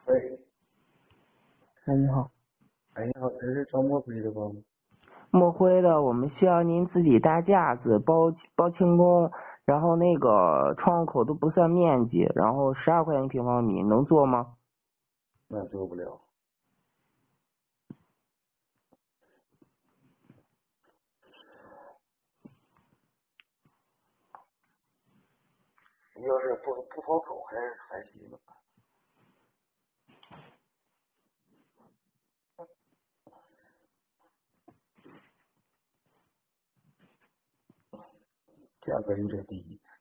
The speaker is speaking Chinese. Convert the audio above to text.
喂， 哎，你好， 哎，你好，这是找墨菲的吧？ 墨灰的，我们需要您自己搭架子、包轻工，然后那个窗户口都不算面积，然后12块钱一平方米，能做吗？ 那做不了。要是不好搞，还行吧。价格有点低。